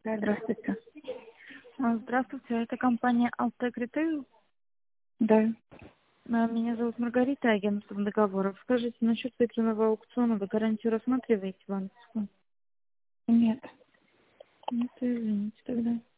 Да, здравствуйте. Здравствуйте, это компания Алтек Ритейл. Да. Меня зовут Маргарита, агентство договоров. Скажите, насчет ветреного аукциона вы гарантию рассматриваете банковскую? Нет. Нет, извините тогда.